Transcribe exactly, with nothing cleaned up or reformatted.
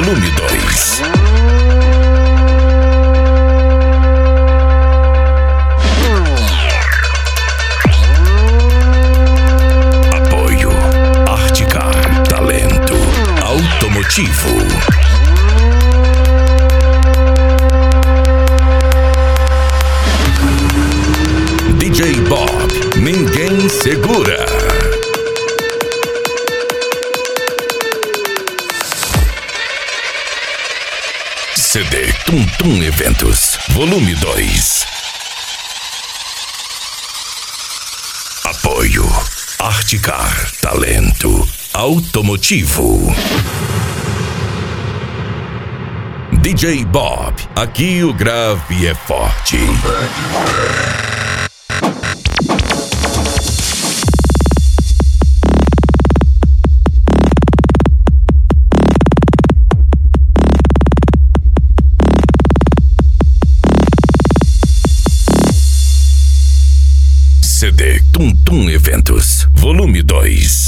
volume dois. Apoio Artecar, talento automotivo. D J Bob, ninguém segura. C D Tum Tum Eventos, volume dois. Apoio Artecar, talento automotivo. D J Bob, aqui o grave é forte. C D Tum Tum Eventos, volume dois.